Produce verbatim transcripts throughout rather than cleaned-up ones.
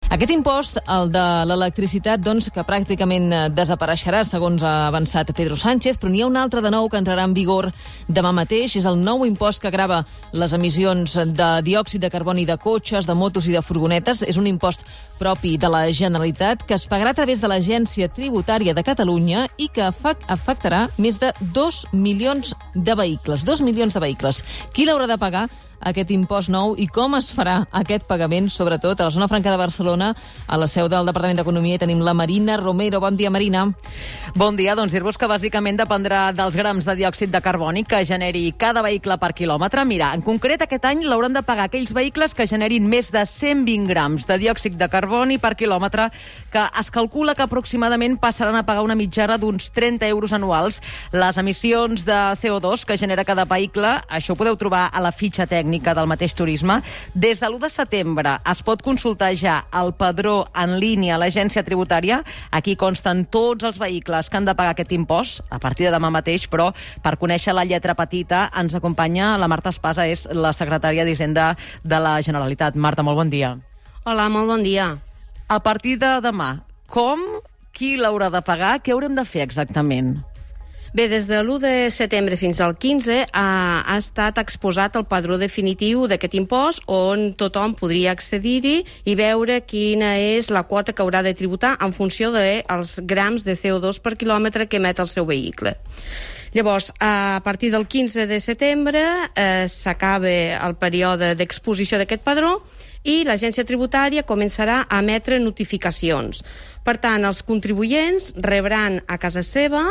Aquest impost, el de l'electricitat, doncs, que pràcticament desapareixerà, segons ha avançat Pedro Sánchez, però n'hi ha un altre de nou que entrarà en vigor demà mateix. És el nou impost que grava les emissions de diòxid de carboni de cotxes, de motos i de furgonetes. És un impost propi de la Generalitat que es pagarà a través de l'Agència Tributària de Catalunya i que afectarà més de dos milions de vehicles. Dos milions de vehicles. Qui l'haurà de pagar, aquest impost nou, i com es farà aquest pagament, sobretot a la zona franca de Barcelona, a la seu del Departament d'Economia, i tenim la Marina Romero. Bon dia, Marina. Bon dia. Doncs dir-vos que bàsicament dependrà dels grams de diòxid de carboni que generi cada vehicle per quilòmetre. Mira, en concret aquest any l'hauran de pagar aquells vehicles que generin més de cent vint grams de diòxid de carboni per quilòmetre, que es calcula que aproximadament passaran a pagar una mitjana d'uns trenta euros anuals. Les emissions de C O dos que genera cada vehicle, això ho podeu trobar a la fitxa tècnica del mateix turisme. Des de l'u de setembre es pot consultar ja el padró en línia a l'Agència Tributària. Aquí consten tots els vehicles que han de pagar aquest impost a partir de demà mateix, però per conèixer la lletra petita ens acompanya la Marta Espasa, és la secretària d'Hisenda de la Generalitat. Marta, molt bon dia. Hola, molt bon dia. A partir de demà, com, qui l'haurà de pagar, què haurem de fer exactament? Bé, des de l'u de setembre fins al quinze ha, ha estat exposat el padró definitiu d'aquest impost, on tothom podria accedir-hi i veure quina és la quota que haurà de tributar en funció dels grams de C O dos per quilòmetre que emet el seu vehicle. Llavors, a partir del quinze de setembre eh, s'acaba el període d'exposició d'aquest padró i l'Agència Tributària començarà a emetre notificacions. Per tant, els contribuents rebran a casa seva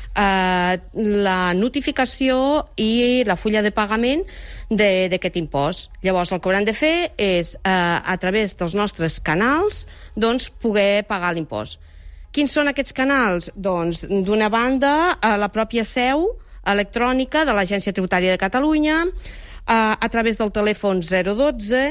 eh, la notificació i la fulla de pagament d'aquest impost. Llavors, el que hauran de fer és, eh, a través dels nostres canals, doncs, poder pagar l'impost. Quins són aquests canals? Doncs, d'una banda, a la pròpia seu electrònica de l'Agència Tributària de Catalunya, eh, a través del telèfon zero dotze,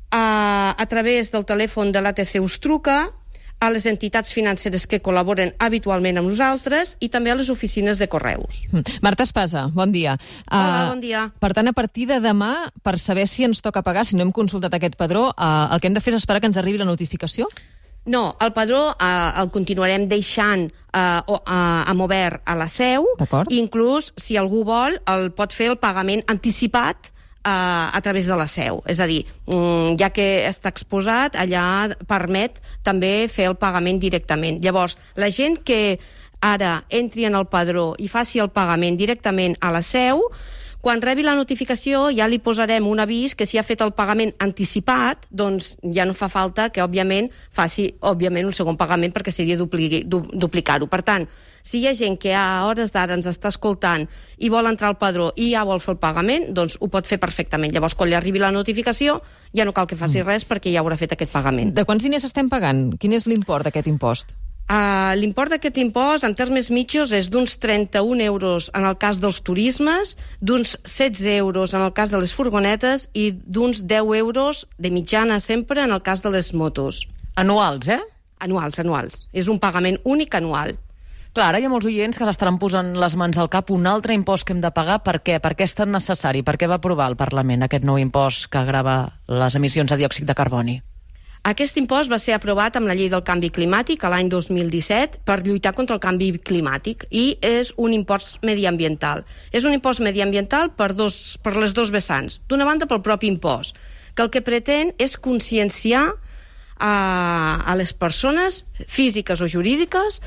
a, a través del telèfon de l'A T C us truca, a les entitats financeres que col·laboren habitualment amb nosaltres i també a les oficines de correus. Marta Espasa, bon dia. Hola, uh, bon dia. Per tant, a partir de demà, per saber si ens toca pagar, si no hem consultat aquest padró, uh, el que hem de fer és esperar que ens arribi la notificació? No, el padró eh, el continuarem deixant eh, o, eh, amb obert a la seu. I inclús, si algú vol, el pot fer el pagament anticipat a través de la seu. És a dir, ja que està exposat, allà permet també fer el pagament directament. Llavors, la gent que ara entri en el padró i faci el pagament directament a la seu, quan rebi la notificació ja li posarem un avís que si ha fet el pagament anticipat, doncs ja no fa falta que, òbviament, faci òbviament un segon pagament perquè seria dupli- du- duplicar-ho. Per tant, si hi ha gent que a hores d'ara ens està escoltant i vol entrar al padró i ja vol fer el pagament, doncs ho pot fer perfectament. Llavors, quan li arribi la notificació, ja no cal que faci res perquè ja haurà fet aquest pagament. De quants diners estem pagant? Quin és l'import d'aquest impost? Uh, L'import d'aquest impost, en termes mitjos, és d'uns trenta-un euros en el cas dels turismes, d'uns setze euros en el cas de les furgonetes i d'uns deu euros de mitjana sempre en el cas de les motos. Anuals, eh? Anuals, anuals. És un pagament únic anual. Clar, ara hi ha molts oients que s'estaran posant les mans al cap. Un altre impost que hem de pagar, per què? Per què és tan necessari? Per què va aprovar el Parlament aquest nou impost que grava les emissions de diòxid de carboni? Aquest impost va ser aprovat amb la llei del canvi climàtic a l'any dos mil disset per lluitar contra el canvi climàtic i és un impost mediambiental. És un impost mediambiental per, dos, per les dos vessants. D'una banda, pel propi impost, que el que pretén és conscienciar a, a les persones físiques o jurídiques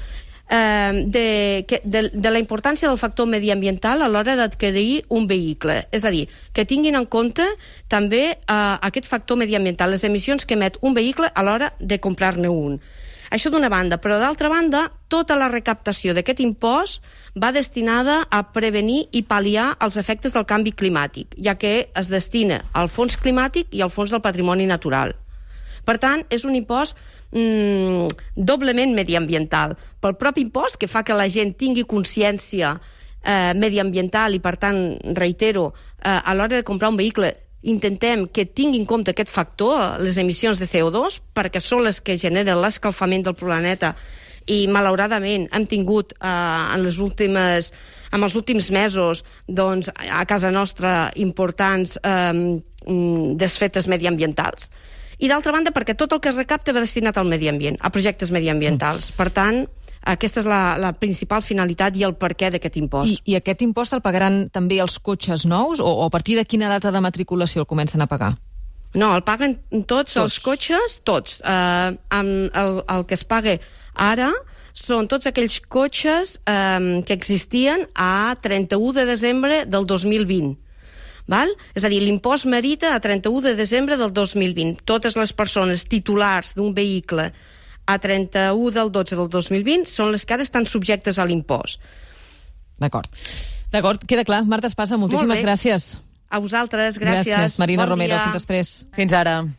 Eh, de, de, de la importància del factor mediambiental a l'hora d'adquirir un vehicle. És a dir, que tinguin en compte també eh, aquest factor mediambiental, les emissions que emet un vehicle a l'hora de comprar-ne un. Això d'una banda, però d'altra banda, tota la recaptació d'aquest impost va destinada a prevenir i pal·liar els efectes del canvi climàtic, ja que es destina al fons climàtic i al fons del patrimoni natural. Per tant, és un impost mmm, doblement mediambiental. Pel propi impost, que fa que la gent tingui consciència eh, mediambiental i, per tant, reitero, eh, a l'hora de comprar un vehicle intentem que tingui en compte aquest factor, les emissions de C O dos, perquè són les que generen l'escalfament del planeta i, malauradament, hem tingut eh, en les últimes, en els últims mesos doncs, a casa nostra importants eh, desfetes mediambientals. I d'altra banda, perquè tot el que es recapta va destinat al medi ambient, a projectes mediambientals. Per tant, aquesta és la, la principal finalitat i el perquè d'aquest impost. I, I aquest impost el pagaran també els cotxes nous o, o a partir de quina data de matriculació el comencen a pagar? No, el paguen tots, tots. els cotxes, tots. Uh, el, el que es paga ara són tots aquells cotxes um, que existien a trenta-u de desembre del dos mil vint. Val? És a dir, l'impost merita a trenta-u de desembre del dos mil vint. Totes les persones titulars d'un vehicle a trenta-u del dotze del dos mil vint són les que ara estan subjectes a l'impost. D'acord. D'acord, queda clar. Marta Espasa, moltíssimes gràcies. A vosaltres, gràcies. Gràcies, Marina bon Romero. Dia. Fins després. Fins ara.